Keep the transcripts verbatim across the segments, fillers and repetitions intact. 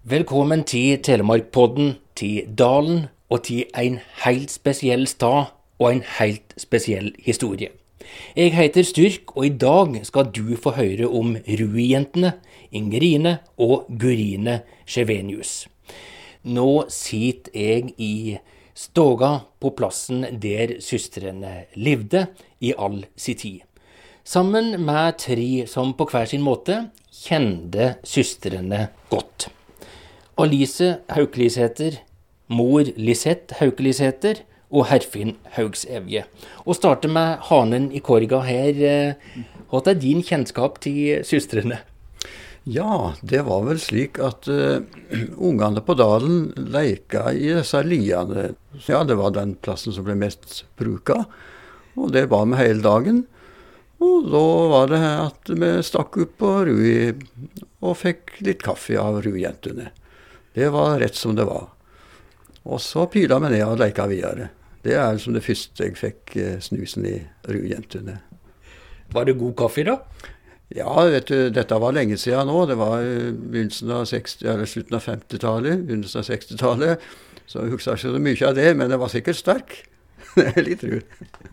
Velkommen til Telemarkpodden, til Dalen og til en helt spesiell stad og en helt spesiell historie. Jeg heter Styrk, og i dag skal du få høre om Rui-jentene, Ingerine og Gurine Schevenius. Nå sitter jeg i stoga på plassen der søstrene levde i all sin tid. Sammen med tre som på hver sin måte kjente søstrene godt. Alice Haukelisæter, mor Lisette Haukelisæter og Herfinn Haugsevje. Og starte med hanen i korga her. Hva er din kjennskap til søstrene? Ja, det var vel slik at uh, ungene på Dalen leika i disse liene. Ja, det var den plassen som ble mest bruka, og det var med hele dagen. Og da var det at vi stakk opp på Rui og fikk litt kaffe av Rui-jentene. Det var rett som det var. Og så pila vi ned og leika videre. Det er som det første jeg fikk snusen i Rui-jentene. Var det god kaffe da? Ja, vet du, dette var lenge siden nå. Det var begynnelsen av seksti, eller slutten av femtitallet, begynnelsen av sekstitallet. Så jeg husker ikke så mye av det, men det var sikkert sterk. Det er litt tru.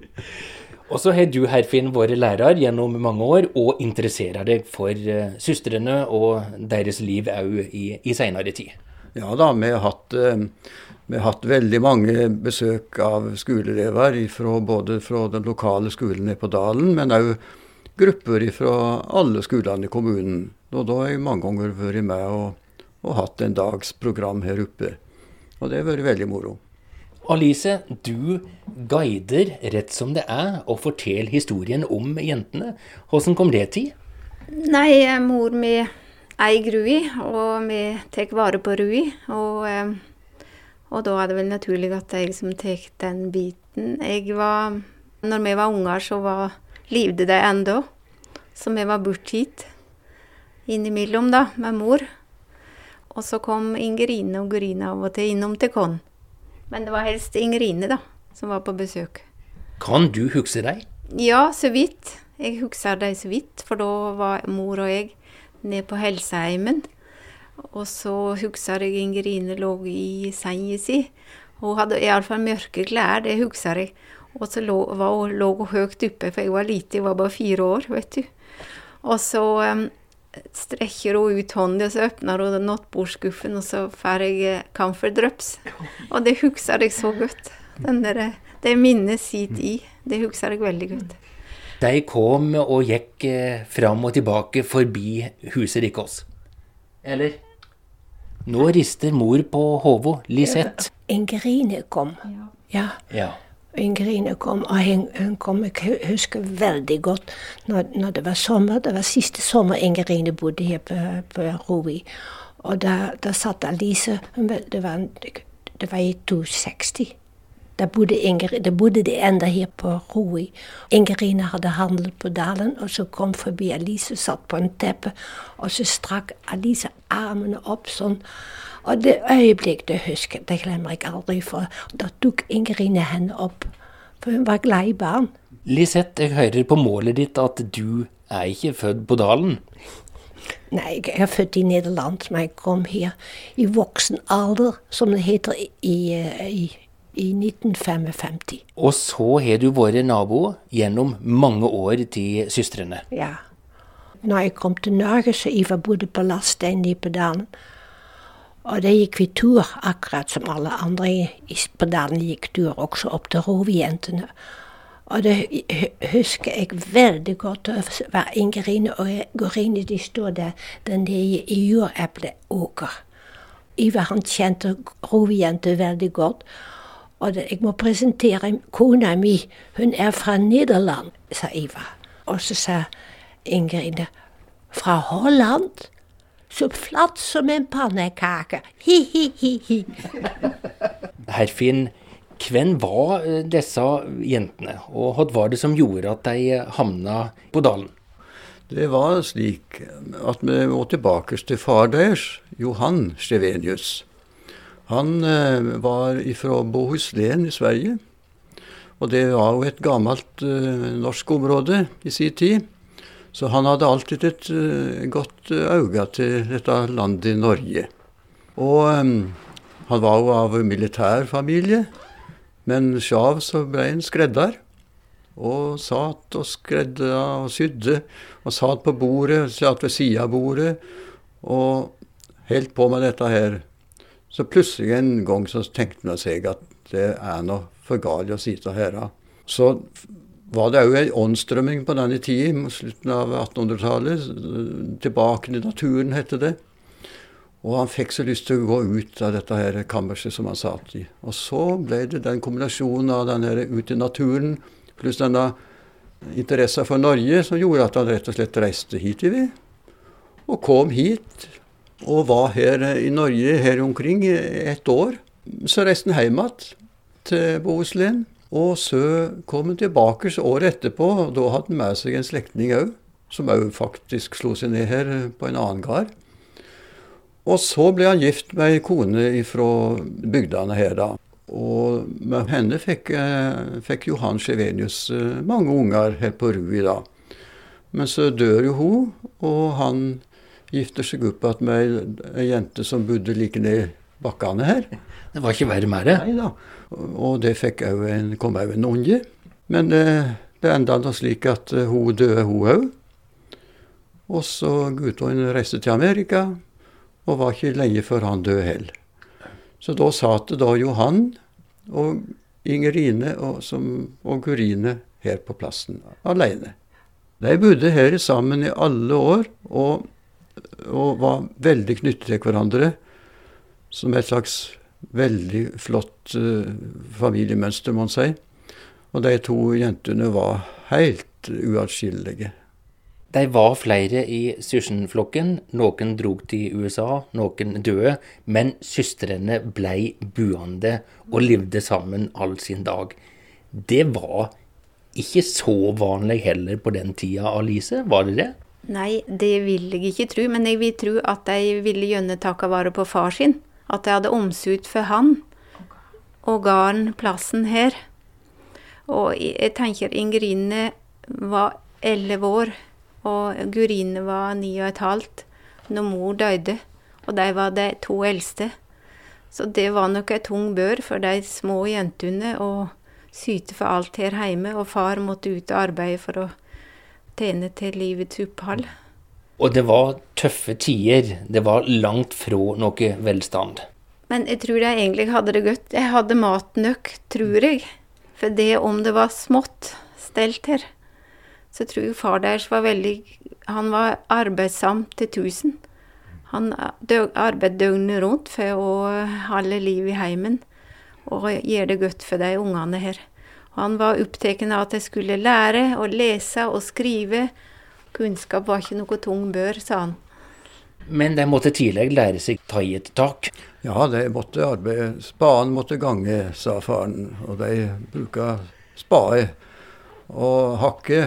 Og så har du, Herfinn, vært lærer gjennom mange år og interesserer deg for uh, søstrene og deres liv også i, i senere tid. Ja da, vi har hatt, uh, vi har hatt veldig mange besøk av skoleelever fra, både fra den lokale skolen på Dalen, men også grupper fra alle skolene i kommunen. Og da har jeg mange ganger vært med og, og hatt en dags program her oppe. Og det har vært veldig moro. Alice, du guider rett som det er og forteller historien om jentene. Hvordan kom det til? Nei, mor mi eier Rui, og vi tar vare på Rui. Og, og da er det vel naturlig at jeg som tar den biten. Jeg var, når vi var unger, så var, levde det enda. Så vi var bort hit, innimellom da, med mor. Og så kom Ingerine og Gurine av og til innom til Kon. Men det var helst Ingerine da, som var på besøk. Kan du huske deg? Ja, så vidt. Jeg husker deg så vidt, for da var mor og jeg nede på helseheimen. Og så husker jeg Ingerine lå i sengen sin. Hun hadde i alle fall mørke klær, det husker jeg. Og så lå, var hun, lå hun høyt oppe, for jeg var lite, jeg var bare fire år, vet du. Og så um, strekker hun ut hånden, og så åpner hun nattbordskuffen, og så får jeg camphor drops. Og det husker jeg så godt. Den der, det minnet sitt i, det husker jeg veldig godt. De kom og gikk eh, fram og tilbake forbi huset deres. Eller? Nå rister mor på hodet, Lisette. Ingerine kom. Ja. Ja. Ingerine kom, og hun, hun kom, jeg husker veldig godt, når, når det var sommer, det var siste sommer Ingerine bodde her på, på Rui, og da, da satt Alice, det var, det var i seksti, da bodde, Inger, da bodde de enda her på Rui. Ingerine hadde handlet på Dalen, og så kom forbi Alice, satt på en teppe, og så strakk Alice armene opp sånn. Og det øyeblikk, det husker det glemmer jeg aldri, for da tok Ingerine henne opp, for hun var glad i barn. Lisette, jeg hører på målet ditt at du er ikke født på Dalen. Nei, jeg er født i Nederland, men jeg kom her i voksen alder, som det heter, i, i, i nitten femtifem. Og så har du vært nabo gjennom mange år til søstrene. Ja. Når jeg kom til Norge, så jeg var bodde på Laststein i på Dalen. Og det gikk vi tur, akkurat som alle andre i Dalen gikk tur, også opp til Rui-jentene. Og det husker jeg veldig godt, det var Ingerine og Gurine, de stod der, der nede i jordepleåker. Ivar, han kjente Rui-jente veldig godt, og det, jeg må presentere kona mi, hun er fra Nederland, sa Ivar. Og så sa Ingerine, fra Holland? Så flatt som en pannekake. Hi, hi, hi, hi. Herfinn, hvem var disse jentene, og hva var det som gjorde at de hamna på Dalen? Det var slik at vi må tilbake til far deres, Johan Schevenius. Han eh, var fra Bohuslän i Sverige, og det var jo et gammelt eh, norsk område i sin tid. Så han hadde alltid et uh, godt øye til dette landet i Norge. Og um, han var jo av militærfamilie, men sjav så ble han skredder. Og satt og skredde og sydde, og satt på bordet, satt ved siden av bordet, og helt på med dette her. Så plutselig en gang så tenkte man seg at det er noe for galt å sitte her. Så var det jo en åndstrømming på denne tiden, slutten av attenhundretallet, tilbake til naturen, hette det. Og han fikk så lyst til å gå ut av dette her kammerset som han satt i. Og så ble det den kombinasjonen av den her ut i naturen, pluss denne interesse for Norge, som gjorde at han rett og slett reiste hit i vi. Og kom hit, og var her i Norge, her omkring, ett år. Så reiste han hjem igjen til Bohuslän. Og så kom han tilbake så året etterpå, og da hadde han med seg en slektning òg, som òg faktisk slo seg ned her på en annen gard. Og så ble han gift med en kone fra bygdene her da. Og med henne fikk, fikk Johan Skjevenius mange unger her på Rui da. Men så dør jo hun, og han gifter seg opp med en jente som bodde like ned bakkene her. Det var ikke verre med det. Nei da. Og det fikk jo en, kom jo en unge. Men det, det enda da slik at hun døde hun òg. Og så gutten reiste til Amerika, og var ikke lenge før han døde heller. Så da satt det da Johan og Ingerine og, som, og Gurine her på plassen, alene. De bodde her sammen i alle år, og, og var veldig knyttet til hverandre, som et slags veldig flott uh, familiemønster, må man si. Og de to jentene var helt uatskillelige. De var flere i søskenflokken. Noen drog til U S A, noen døde, men søstrene ble buende og levde sammen all sin dag. Det var ikke så vanlig heller på den tida, Alice, var det det? Nei, det vil jeg ikke tro, men jeg vil tro at de ville gjerne takke vare på far sin. At de hadde omsut for han, og ga han plassen her. Og jeg tenker Ingerine var elleve år, og Gurine var ni og et halvt når mor døde, og de var de to eldste. Så det var nok et tung bør for de små jentene å syte for alt her hjemme, og far måtte ut og arbeide for å tjene til livets opphold. Og det var tøffe tider, det var langt fra noe velstand. Men jeg tror de egentlig hadde det godt. Jeg hadde mat nok, tror jeg. For det om det var smått stelt her, så tror jeg far deres var veldig, han var arbeidsom til tusen. Han arbeidet døgnet rundt for å holde liv i heimen, og gjøre det godt for de ungene her. Han var opptatt av at de skulle lære og lese og skrive. Kunnskap var ikke noe tung bør, sa han. Men de måtte tidlig lære seg ta i et tak. Ja, de måtte arbeide. Spaden måtte gange, sa faren. Og de bruket spade og hakke,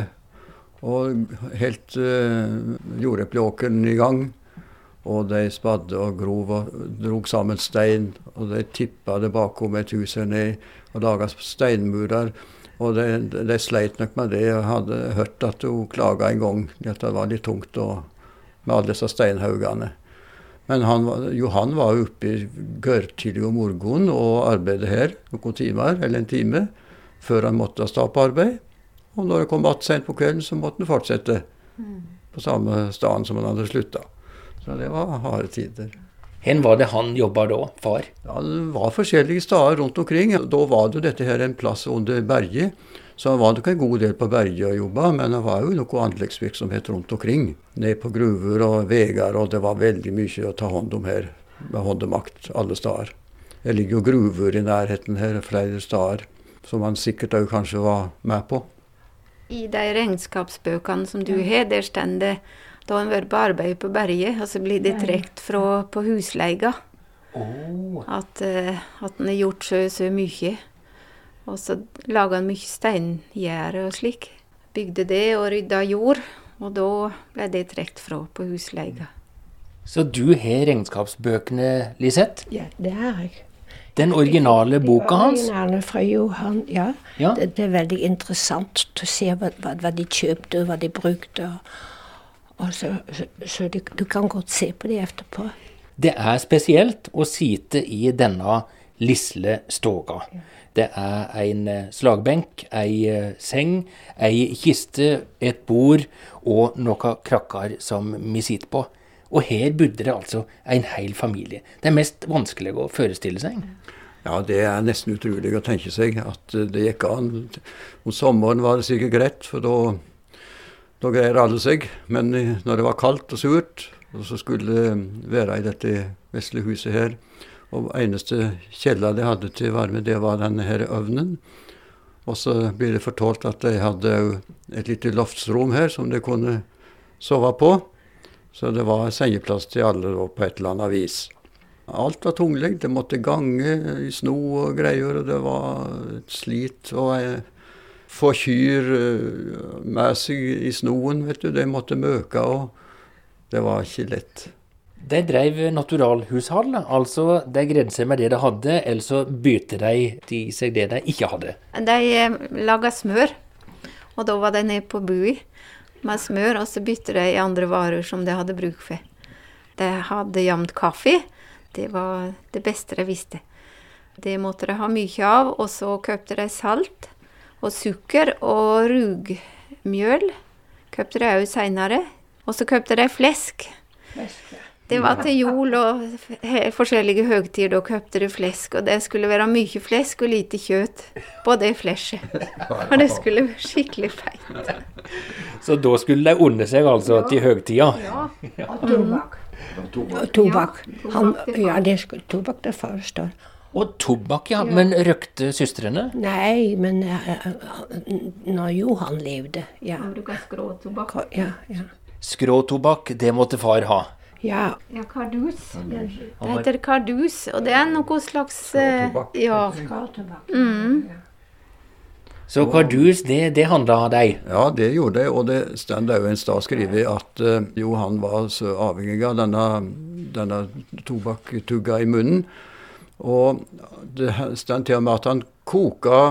og helt uh, jordepleåkeren i gang. Og de spadde og grov og drog sammen stein, og de tippet det bakom et hus her ned, og laget steinmurer. Og de, de sleit nok med det. Jeg hadde hørt at hun klaget en gang, at det var litt tungt og, med alle disse steinhaugene. Men han, Johan var jo oppe i gørrtidlig om morgenen og arbeidet her noen timer, eller en time, før han måtte stå på arbeid. Og når det kom mat sent på kvelden, så måtte han fortsette på samme sted som han hadde sluttet. Så det var harde tider. Hvor var det han jobbet da, far? Ja, det var forskjellige steder rundt omkring. Da var det dette her en plass under berget, så han var nok en god del på berget og jobbet, men det var jo noe anleggsvirksomhet rundt omkring. Ned på gruver og veger, og det var veldig mye å ta hånd om her, med håndemakt alle steder. Det ligger jo gruver i nærheten her, flere steder, som han sikkert også kanskje var med på. I de regnskapsbøkene som du har, der stender det, da han var på arbeid på berget, og så blir det trekt fra på husleiga. Oh. At, uh, at han har gjort så, så mye. Og så laget han mye steingjerde og slik. Bygde det og ryddet jord, og da ble det trekt fra på husleiga. Så du har regnskapsbøkene, Lisette? Ja, det har jeg. Den originale boka hans? Den originale fra Johan, ja. Ja. Det, det er veldig interessant å se hva, hva, hva de kjøpte, hva de brukte. Og så, så, så du, du kan godt se på det etterpå. Det er spesielt å sitte i denne lisle stoga. Det er en slagbenk, ei seng, ei kiste, et bord og noen krakker som vi sitter på. Og her bodde det altså en hel familie. Det er mest vanskelig å forestille seg. Ja, det er nesten utrolig å tenke seg at det gikk an. Om sommeren var det sikkert greit, for da, da greier alle seg. Men når det var kaldt og surt, og så skulle det være i dette vesle huset her, og eneste kjella de hadde til varme, det var denne her ovnen. Og så blir det fortalt at de hadde et lite loftsrom her som de kunne sove på. Så det var sengeplass til alle på et eller annet vis. Alt var tunglig, det måtte gange i sno og greier, og det var et slit å få kyr med seg i snoen, vet du. De måtte møke, og det var ikke lett. De drev naturalhushall, altså de greide seg med det de hadde, eller så bytte de til seg det de ikke hadde. De eh, laget smør, og da var de nede på bui med smør, og så bytte de i andre varer som de hadde bruk for. De hadde jevnt kaffe, det var det beste de visste. Det måtte de ha mye av, og så køpte de salt og sukker og rugmjøl. Køpte de også senere, og så køpte de flesk. Det var til jul og forskjellige høgtider, da køpte de flesk, og det skulle være mye flesk og lite kjøtt på det flesket. Og det skulle være skikkelig feit. Så da skulle de unne seg altså ja. Til høgtida? Ja, og tobakk. Og tobakk. Han, ja, det skulle tobakk det første. Og tobakk, ja. ja. Men røkte søstrene? Nei, men uh, når Johan levde, ja. Han bruker skråtobakk. Ja, ja. Skråtobakk, det måtte far ha. Ja. Ja, kardus. Det heter kardus, og det er noe slags... Skråtobakk. Ja. Skråtobakk. Mm. Så kardus, det, det handlet av deg? Ja, det gjorde det, og det stender jo en sted skrevet at uh, Johan var så avhengig av denne, denne tobakketugga i munnen, og det stender til og med at han koka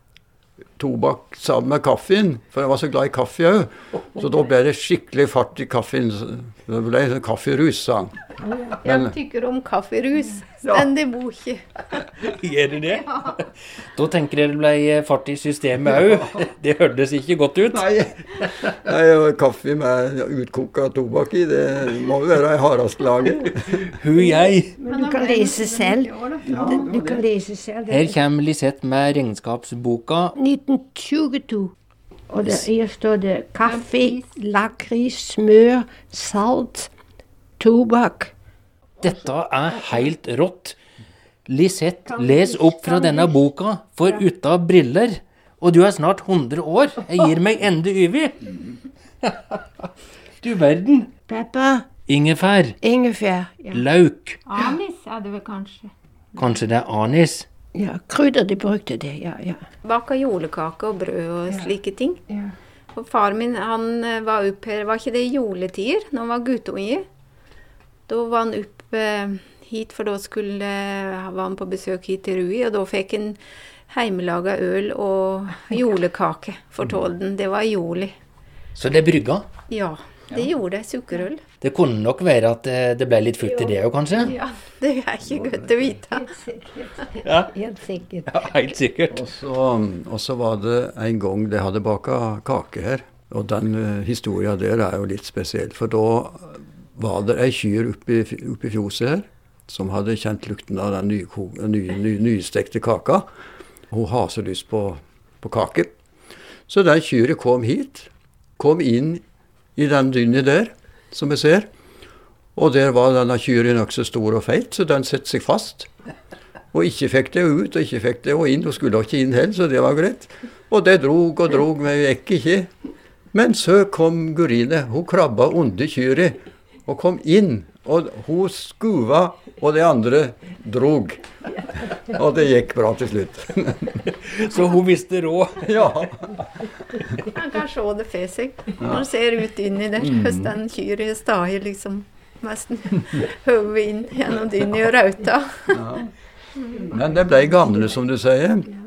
tobakk sammen med kaffen, for jeg var så glad i kaffe også. Så da ble det skikkelig fart i kaffen. Det ble en kafferus, sa han. Jeg tykker om kafferus. Stendig boke. Gjør du det? Ja. Da tenker jeg det ble fart i systemet også. Det hørtes ikke godt ut. Nei, Nei kaffe med utkoka tobakk i, det må jo være i hardasklaget. Hu jeg. Men du kan lese selv. Du kan lese selv. Her kommer Lisette med regnskapsboka. nitten tjueto. Og der her står det kaffe, lakris, smør, salt, tobakk. Dette er helt rått. Lisette, les opp fra denne boka, for uten briller. Og du er snart hundre år. Jeg gir meg ende yvi. Du verden. Pepper. Ingefær. Ingefær, ja. Lauk. Anis er det vel kanskje. Kanskje det er anis. Ja, krydder, de brukte det, ja, ja. Baka julekake og brød og ja. Slike ting. Ja. Og far min, han var opp her, var ikke det juletider, når han var guttunge? Da var han opp eh, hit, for da skulle, var han på besøk hit til Rui, og da fikk han heimelaget øl og julekake for tolden. Det var juli. Så det brygga? Ja, det ja. Gjorde det, sukkerøl. Det kunne nok være at det ble litt fullt i det jo, kanskje? Ja, det er ikke godt å vite. Helt sikkert. Ja. Helt sikkert. Ja, helt sikkert. Og så, og så var det en gang de hadde baka kake her, og den uh, historien der er jo litt spesiell, for da var det en kyr oppi, oppi fjoset her, som hadde kjent lukten av den nystekte ny, ny, ny kaka. Hun har så lyst på, på kake. Så den kyret kom hit, kom inn i den dynne der, som vi ser. Og der var denne kyren også stor og feit, så den sette seg fast. Og ikke fikk det ut, og ikke fikk det inn, og skulle ikke inn heller, så det var greit. Og det drog og drog, men vi gikk ikke. Men så kom Gurine, hun krabba under kyret, og kom inn, og hun skuva, og de andre drog. Og det gikk bra til slutt. Så hun visste råd. Ja. Man kan se det for seg. Man ser ut inni der, hvis den kyren stadig liksom nesten høver inn gjennom dynne og rauta. Ja. Men det ble gamle, som du sier.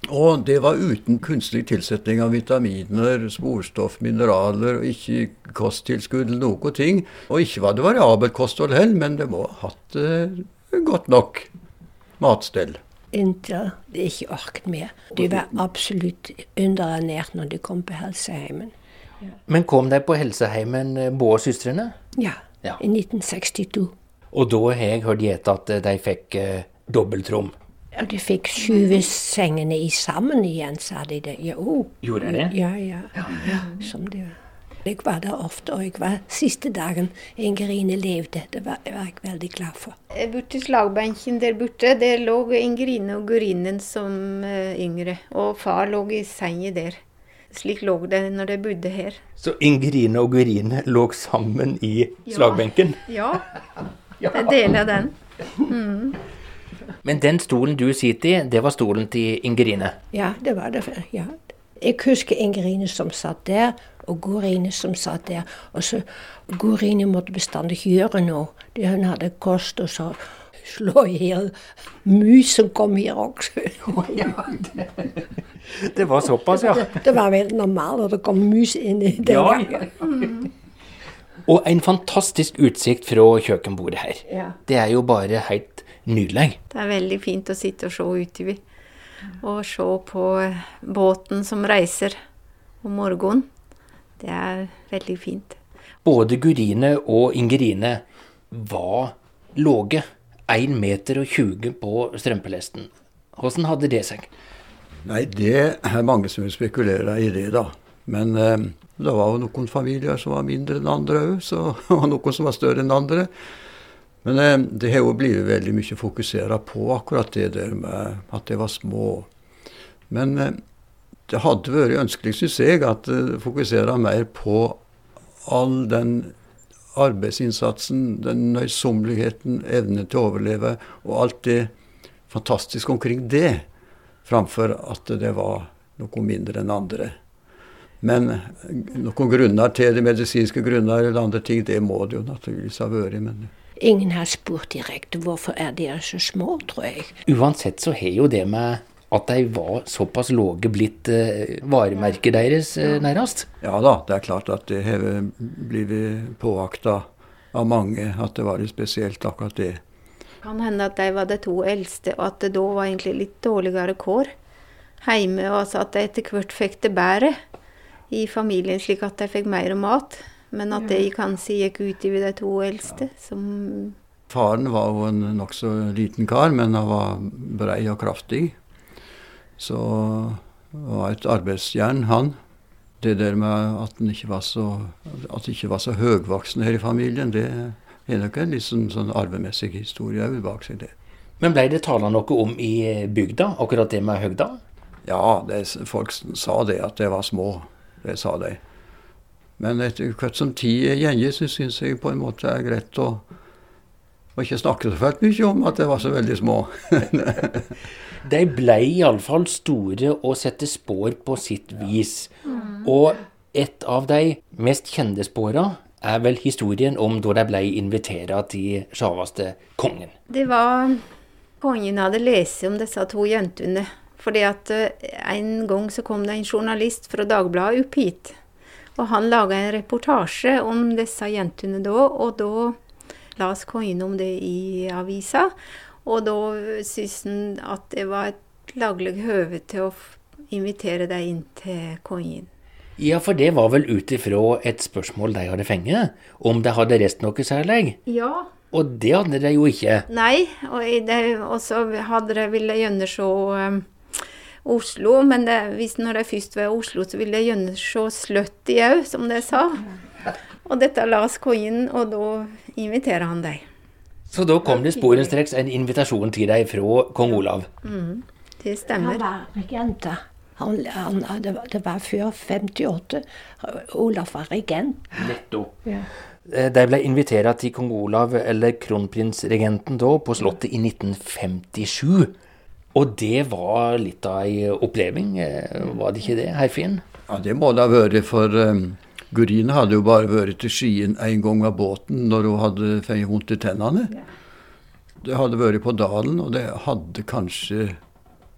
Og det var uten kunstig tilsetning av vitaminer, sporstoff, mineraler, og ikke kosttilskudd eller noe ting. Og ikke var det variabelt kosthold heller, men det må ha hatt eh, godt nok matstell. Inntil de ikke orket mer. De var absolutt underernært når de kom på helseheimen. Ja. Men kom de på helseheimen, både søstrene? Ja, ja, i nitten sekstito. Og da har jeg hørt gjette at de fikk eh, dobbeltrom. Ja, de fikk skyve sengene i sammen igjen, sa de det. Jo. Gjorde de det? Ja, ja. ja. ja. Som det var. Jeg var der ofte, og jeg var siste dagen Ingerine levde. Det var, var jeg veldig glad for. Borte i slagbenken der borte, der lå Ingerine og Gurinen som uh, yngre. Og far lå i sengen der. Slik lå det når de bodde her. Så Ingerine og Gurine lå sammen i slagbenken? Ja, ja. Jeg deler den. Mm. Men den stolen du sitter i, det var stolen til Ingerine? Ja, det var det. Ja. Jeg husker Ingerine som satt der, og Gurine som satt der. Og så Gurine måtte bestandig gjøre noe. Hun hadde kost, og så slå i hjel mus som kom her også. Ja, det, det var såpass, ja. Det, det var veldig normalt at det kom mus inn i den ja, gangen. Ja. Mm. Og en fantastisk utsikt fra kjøkkenbordet her. Ja. Det er jo bare helt nydelig. Det er veldig fint å sitte og se utover. Og se på båten som reiser om morgenen. Det er veldig fint. Både Gurine og Ingerine var låge. én meter og tjue på strømpelesten. Hvordan hadde det seg? Nei, det er mange som spekulerer i det, da. Men eh, det var jo noen familier som var mindre enn andre også, og noen som var større enn andre. Men eh, det har jo blitt veldig mye fokusert på akkurat det der med at det var små. Men eh, det hadde vært ønskelig, synes jeg, at det fokuserer mer på all den arbeidsinnsatsen, den nøysommeligheten, evnen til å overleve, og alt det fantastiske omkring det, framfor at det var noe mindre enn andre. Men noen grunner til det, medisinske grunner eller andre ting, det må det jo naturligvis ha vært. Men ingen har spurt direkte hvorfor er de så små, tror jeg. Uansett så har jo det med at de var såpass låge blitt eh, varemerket deres eh, nærmest. Ja da, det er klart at det har blitt påakta av mange, at det var litt spesielt akkurat det. Kan hende at de var de to eldste, og at det da var egentlig litt dårligere kår hjemme, og altså at de etter hvert fikk det bedre i familien, slik at de fikk mer mat. Men at det kanskje gikk ut i de to eldste. Som Faren var jo en nok så liten kar, men han var brei og kraftig. Så det var et arbeidsjern, han. Det der med at han ikke var så, at ikke var så høgvoksen her i familien, det er nok en litt sånn, sånn arvemessig historie bak seg det. Men ble det talt noe om i bygda, akkurat det med høgda? Ja, det, folk sa det, at det var små. Det sa de. Men etter hvert som tid gjenger, så synes jeg på en måte er greit å, å ikke snakke så fælt mye om at det var så veldig små. De ble i alle fall store og sette spår på sitt vis. Mm. Og et av de mest kjente spårene er vel historien om da de ble invitert til sjavaste kongen. Det var kongen hadde lest om disse to jentene. Fordi at en gang så kom det en journalist fra Dagbladet opp hit. Og han laget en reportasje om disse jentene da, og da las kongen om det i avisa. Og da synes han at det var et laglig høve til å invitere deg inn til kongen. Ja, for det var vel ut ifra et spørsmål de hadde fengt, om de hadde reist noe særlig. Ja. Og det hadde de jo ikke. Nei, og, det, og så hadde de ville gjerne se um, Oslo, men det, hvis når de først var i Oslo, så ville de gjerne se Sløtti òg, som de sa. Og dette las kongen, og da inviterer han deg. Så da kom det sporenstreks en invitasjon til deg fra kong Olav. Mm, det stemmer. Han var regent. Han, han, det, var, det var før femtiåtte. Olav var regent. Nettopp. Ja. De ble invitert til kong Olav, eller kronprinsregenten da, på slottet i nitten femtisju. Og det var litt av en oppleving, var det ikke det, herr Finn? Ja, det må det ha vært, for um, Gurine hadde jo bare vært til Skien en gang med båten når hun hadde fått vondt i tennene. Ja. Det hadde vært på dalen, og det hadde kanskje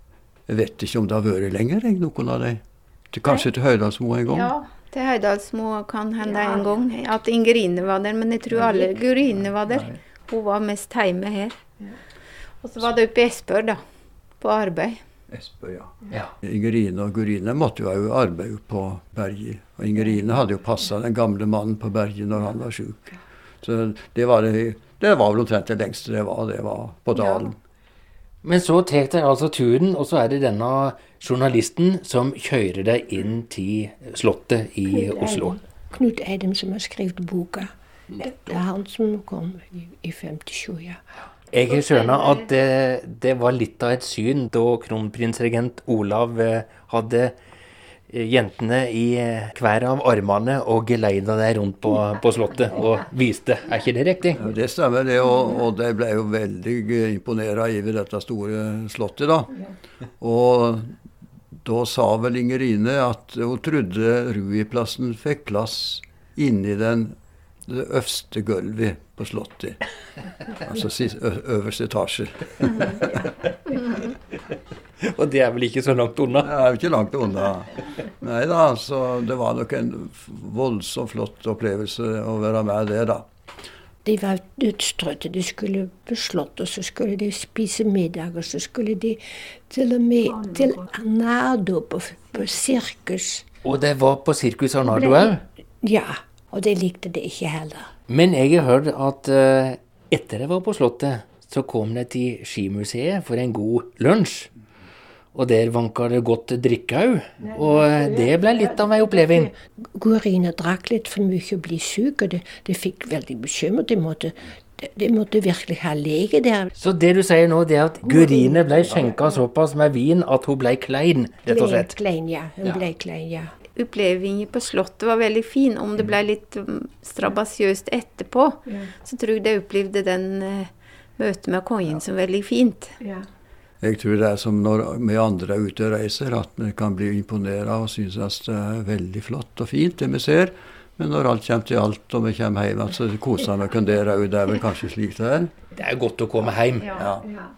Jeg vet ikke om det har vært lenger, jeg, noen av dem. Kanskje til Høydalsmo en gang? Ja, til Høydalsmo kan hende en gang. At Ingerine var der, men jeg tror alle Gurine var der. Hun var mest hjemme her. Og så var det oppe i Espør da, på arbeid. Espør, ja. ja. Ingerine og Gurine måtte jo arbeide på berget. Og Ingerine hadde jo passet den gamle mannen på berget når han var syk. Så det var, det, det var vel omtrent det lengste det var, det var på dalen. Ja. Men så tek deg altså turen, og så er det denne journalisten som kjører deg inn til slottet i Knut Oslo. Eidem. Knut Eidem som har skrevet boka. Det er han som kom i, i femtisju, ja. Jeg har skjønnet at det, det var litt av et syn da kronprinsregent Olav hadde jentene i hver av armene og geleida deg rundt på, på slottet og viste. Er ikke det riktig? Ja, det stemmer det, og, og det ble jo veldig imponeret i dette store slottet da. Og da sa vel Ingerine at hun trodde Rui-plassen fikk plass inni den det øverste gulvet på slottet. Altså øverste etasje. Og det er vel ikke så langt unna? Det er ikke langt unna. Nei da, så det var nok en voldsomt flott opplevelse å være med der da. De var utstrøtte, de skulle på slott, og så skulle de spise middag, og så skulle de til og med til Arnardo på, på sirkus. Og det var på sirkus Arnardo òg? Ja, og det likte de ikke heller. Men jeg har hørt at uh, etter jeg var på slottet, så kom det til skimuseet for en god lunsj. Og der vanket det godt drikke òg. Og det ble litt av en oppleving. Gurine drakk litt for mye og ble syk, og de, de fikk veldig bekymmer. De måtte, de, de måtte virkelig ha lege der. Så det du sier nå, det er at Gurine ble skjenket såpass med vin at hun ble klein, rett og slett? Klein, ja. Hun ja. ble klein, ja. Opplevingen på slottet var veldig fin. Om det ble litt strabasiøst etterpå, ja. så tror jeg jeg opplevde den uh, møtet med kongen som veldig fint. Ja. Jeg tror det er som når vi andre er ute og reiser, at vi kan bli imponeret og synes at det er veldig flott og fint det vi ser. Men når alt kommer til alt, og vi kommer hjem, så koser vi oss der òg. Det er vel kanskje slik det er. Det er godt å komme hjem. Ja.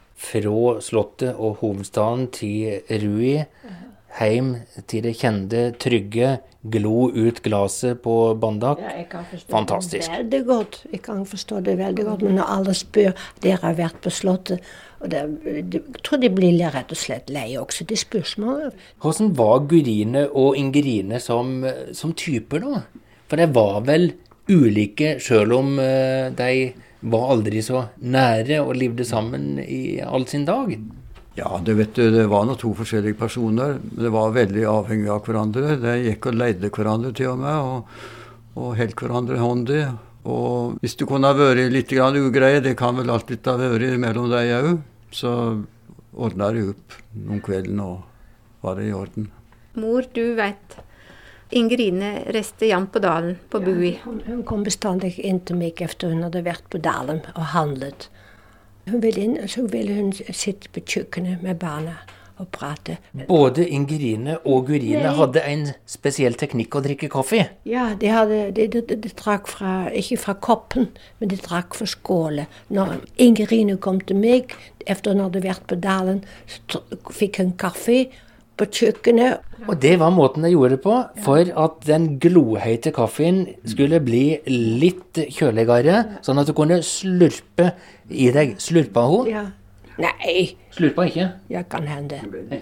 Fra slottet og hovedstaden til Rui, hjem til det kjente, trygge, glo ut glaset på Bandak. Ja, jeg kan forstå Fantastisk. Det veldig godt. Jeg kan forstå det veldig godt, men når alle spør, dere har vært på slottet, og det, det, jeg tror de blir rett og slett lei også, det spørsmålet. Hvordan var Gurine og Ingerine som, som typer da? For det var vel ulike, selv om de var aldri så nære og levde sammen i all sin dag. Ja, det vet du, det var noen to forskjellige personer. Det var veldig avhengig av hverandre. De gikk og leide hverandre til og med, og, og helt hverandre i hånden. Og hvis du kunne ha vært litt grann ugreie, det kan vel alltid ha vært mellom deg òg, så ordnet det opp noen kvelden og var det i orden. Mor, du vet, Ingerine reiste hjem på dalen på Bui. Ja, hun, hun kom bestandig inn til meg efter hun hadde vært på dalen og handlet. Hun ville inn, så ville hun sitte på kjøkkenet med barna og prate. Både Ingerine og Gurine Nei. hadde en spesiell teknikk å drikke kaffe. Ja, de, hadde, de, de, de, de drakk fra, ikke fra koppen, men de drakk fra skålet. Når Ingerine kom til meg, efter hun hadde vært på dalen, så fikk hun kaffe på kjøkkenet. Og det var måten de gjorde det på, for at den glohøyte kaffen skulle bli litt kjøligere, sånn at du kunne slurpe i deg. Slurpa hun? Ja. Nei. Slurpa ikke? Ja, kan hende.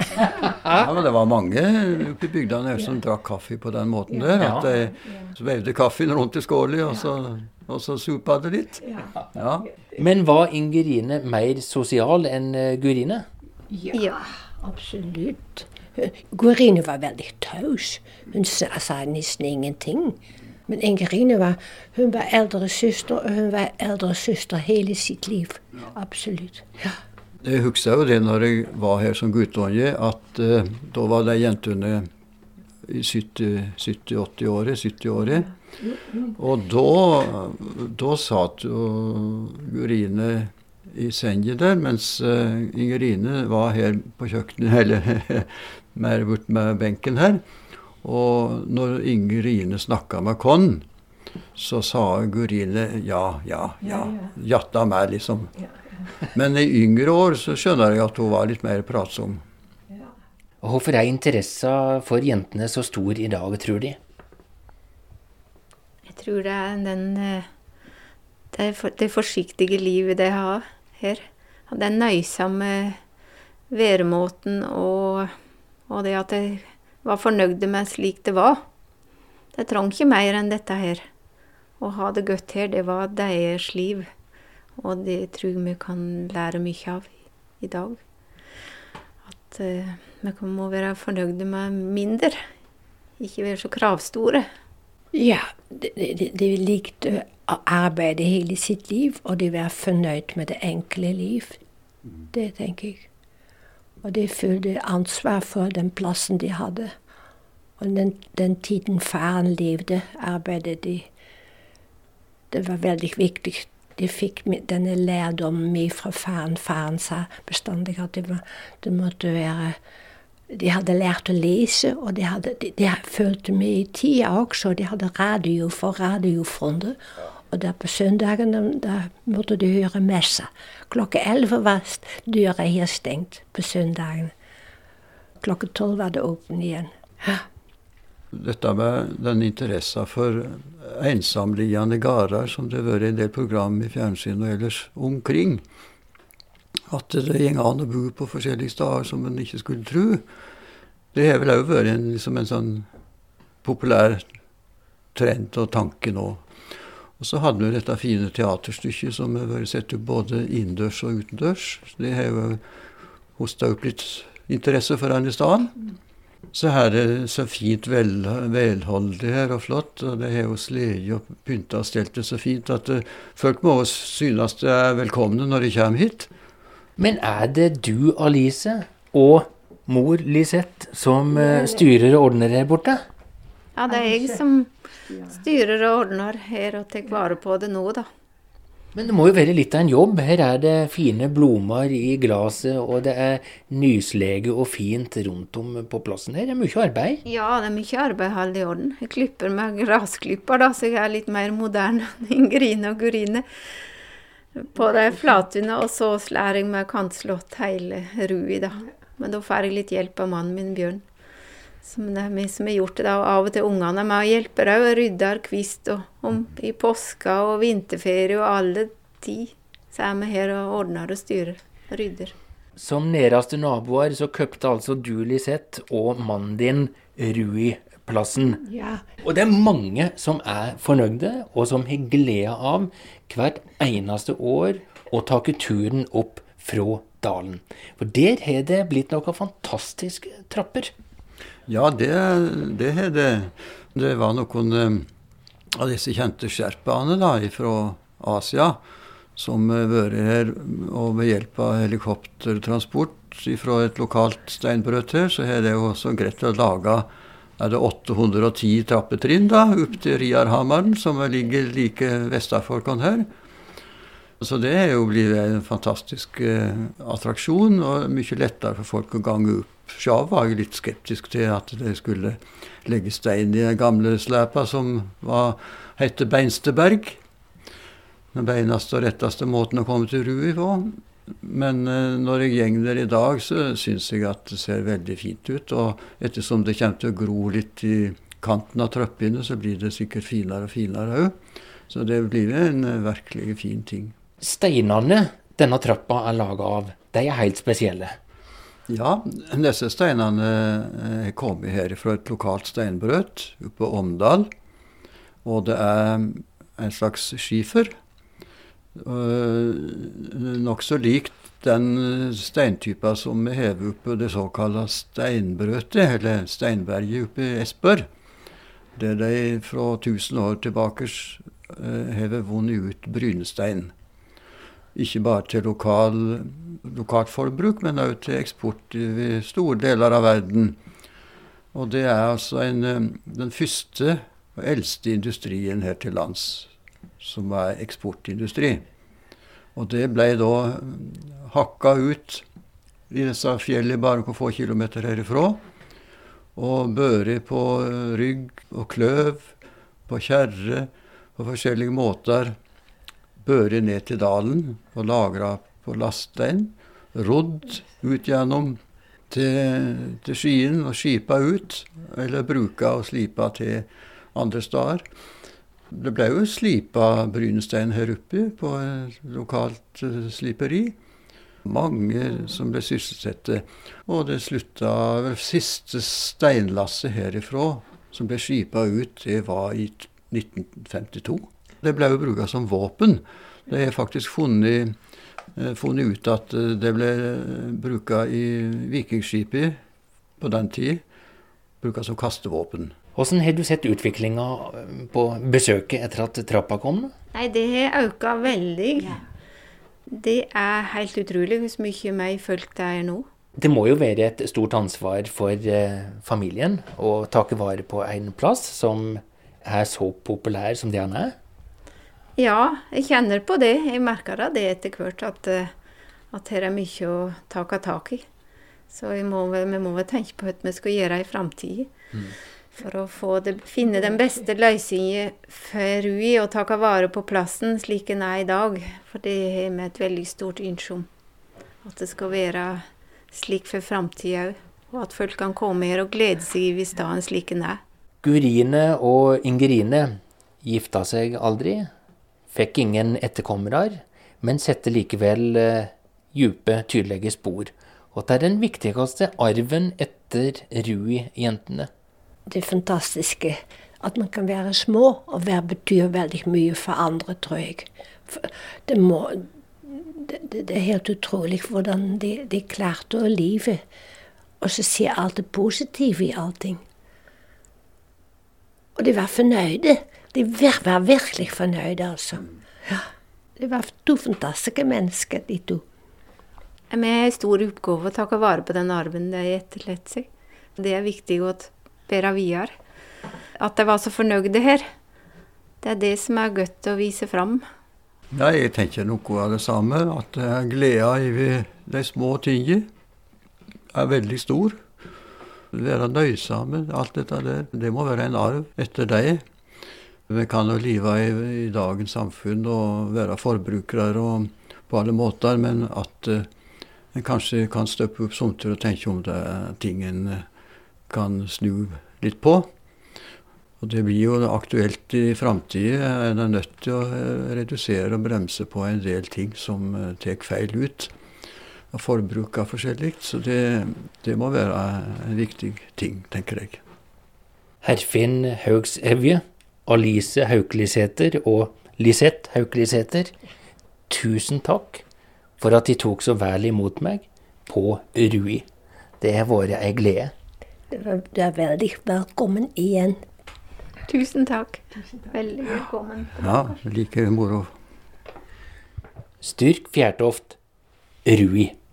Ja, men det var mange oppe i bygdene som drakk kaffe på den måten der. At de svevde kaffen rundt i skålet, og så, og så supa det litt. Ja. Men var Ingerine mer sosial enn Gurine? Ja, ja. Absolutt. Gurine var veldig taus. Hun sa, sa nesten ingenting. Men Ingerine var, hun var eldre søster, og hun var eldre søster hele sitt liv. Absolutt. Ja. Jeg husker jo det når jeg var her som guttunge, at uh, da var de jentene i sytti åtti året, sytti året. Og da, da satt jo Gurine i sengen der, mens uh, Ingerine var her på kjøkkenet, eller mer bort med benken her. Og når Ingerine snakket med Konn, så sa Gurine ja, ja, ja, jatta meg liksom. Men i yngre år så skjønner jeg at hun var litt mer pratsom. Og hvorfor er interessen for jentene så stor i dag, tror de? Jeg tror det er den, det, for, det forsiktige livet de har her. Den nøysomme væremåten og, og det at de var fornøyde med slik det var. Det trang ikke mer enn dette her. Å ha det godt her, det var deres liv. Og det tror jeg vi kan lære mye av i, i dag. At uh, vi må være fornøyde med mindre. Ikke være så kravstore. Ja, det, det, det likte å arbeide hele sitt liv, og det være fornøyd med det enkle liv. Det tenker jeg. Og de følte ansvar for den plassen de hadde. Og den, den tiden faren levde, arbeidet de. Det var veldig viktig. De fikk denne lærdommen med fra faren. Faren sa bestandig at det, var, det måtte være... De hadde lært å lese, og de, hadde, de, de følte med i tida også. De hadde radio for radiofrontet. Og der på søndagen der måtte de høre messe. Klokka elleve var døra her stengt på søndagen. Klokka tolv var det åpen igjen. Ja. Dette med den interessen for ensamliggende garer, som det har vært en del program i fjernsyn og ellers omkring. At det gikk an å bo på forskjellige steder som man ikke skulle tro. Det har vel også vært en, liksom en sånn populær trend og tanke nå. Og så hadde vi dette fine teaterstykket som har vært sett opp både innendørs og utendørs. Det har jo hostet opp litt interesse for denne staden. Så her er det så fint vel, velholdig her og flott, og det har jo slede og pyntet og stelt det så fint at uh, folk må også synes det er velkomne når de kommer hit. Men er det du, Alice, og mor Lisette, som uh, styrer og ordner her borte? Ja, det er jeg som styrer og ordner her og tar vare på det nå, da. Men det må jo være litt av en jobb. Her er det fine blomster i glaset, og det er nyslege og fint rundt om på plassen her. Det er mye arbeid. Ja, det er mye arbeid, hold i orden. Jeg klipper med grasklipper, da, så jeg er litt mer moderne enn Grine og Gurine på de flatene, og så slår jeg med kantslått hele Rui, da. Men da får jeg litt hjelp av mannen min, Bjørn. Som det er vi som har gjort det da, og av og til ungene med å hjelpe deg og rydder kvist og om, i påska og vinterferie og alle tid, så er vi her og ordner og styrer og rydder. Som næreste naboer så køpte altså du, Lisette, og mannen din Rui plassen. Ja. Og det er mange som er fornøyde og som har glede av hvert eneste år å ta turen opp fra dalen. For der har det blitt noen fantastiske trapper. Ja, det, det er det. Det var noen um, av disse kjente sherpaene da, fra Asia, som har vært her, og ved hjelp av helikoptertransport fra et lokalt steinbrøt her, så har det jo også greit å lage, er det åtte hundre og ti trappetrinn da, opp til Riarhammeren, som ligger like vestafor her. Så det er jo blitt en fantastisk eh, attraksjon, og mye lettere for folk å gange opp. Selv var jeg litt skeptisk til at det skulle legge stein i den gamle slæpa som var, hette Beinsteberg. Den beineste og retteste måten å komme til Rui på. Men eh, når jeg gjeng der i dag, så synes jeg at det ser veldig fint ut. Og ettersom det kommer til å gro litt i kanten av trøppene, så blir det sikkert finere og finere også. Så det blir en eh, virkelig fin ting. Steinene denne trappa er laget av, de er helt spesielle. Ja, disse steinene er kommet her fra et lokalt steinbrøt oppe på Omdal. Og det er en slags skifer. Nok så likt den steintypen som vi hever oppe det såkalte steinbrøtet, eller steinberget oppe i Esper. Det de fra tusen år tilbake hever vunnet ut brynestein. Ikke bare til lokal, lokalt forbruk, men også til eksport i store deler av verden. Og det er altså en, den første og eldste industrien her til lands, som er eksportindustri. Og det ble da hakket ut i disse fjellene bare noen få kilometer herifra, og børet på rygg og kløv, på kjerre, på forskjellige måter, børe ned til dalen og lagret på laststein, rodd ut gjennom til, til Skien og skipa ut, eller bruka og slipa til andre steder. Det ble jo slipa brynestein her oppe på et lokalt uh, sliperi. Mange som ble sysselsette, og det slutta vel siste steinlasset herifra, som ble skipa ut, det var i nitten femtito. Det ble jo bruka som våpen. Det er faktisk funnet, funnet ut at det ble bruka i vikingskipet på den tid, bruka som kastevåpen. Hvordan har du sett utviklinga på besøket etter at trappa kom? Nei, det har økt veldig. Det er helt utrolig hvor mye mer folk det er nå. Det må jo være et stort ansvar for eh, familien å ta vare på en plass som er så populær som det han er. Ja, jeg kjenner på det. Jeg merker det etter hvert at, at her er mye å ta tak i. Så vi må, vi må vel tenke på hva vi skal gjøre i fremtiden. Mm. For å få det, finne den beste løsningen for Rui og ta vare på plassen slik den er i dag. For det er med et veldig stort ønske om at det skal være slik for fremtiden, og at folk kan komme her og glede seg i stedet slik den er. Gurine og Ingerine gifta seg aldri, fikk ingen etterkommere, men sette likevel uh, djupe, tydelige spor. Og det er den viktigste arven etter Rui-jentene. Det fantastiske at man kan være små, og være betyr veldig mye for andre, tror jeg. Det, må, det, det er helt utrolig hvordan de, de klarte å leve, og så ser alt det positive i allting. Og de var fornøyde. De var virkelig fornøyde, altså. Ja, de var to fantastiske mennesker, de to. Vi har en stor oppgave å ta vare på den arven de har etterlatt seg. Det er viktig å bære videre. At de var så fornøyde her, det er det som er godt å vise fram. Ja, jeg tenker noe av det samme, at gleden over de små tingene er veldig stor. Være nøysomme, alt dette der, det må være en arv etter deg. Vi kan jo leve i, i dagens samfunn og være forbrukere og på alle måter, men at uh, en kanskje kan støppe opp sånt og tenke om det tingen kan snu litt på. Og det blir jo aktuelt i fremtiden. En er nødt til å redusere og bremse på en del ting som uh, tar feil ut. Og forbruk av forskjellig, så det, det må være en viktig ting, tenker jeg. Herfinn Haugsevje, Alice Hauklisæter og Lisette Hauklisæter, tusen takk for at de tok så vel imot meg på Rui. Det har vært en glede. Du er veldig velkommen igjen. Tusen takk. Veldig velkommen. Ja, like moro. Styrk Fjærtoft, Rui.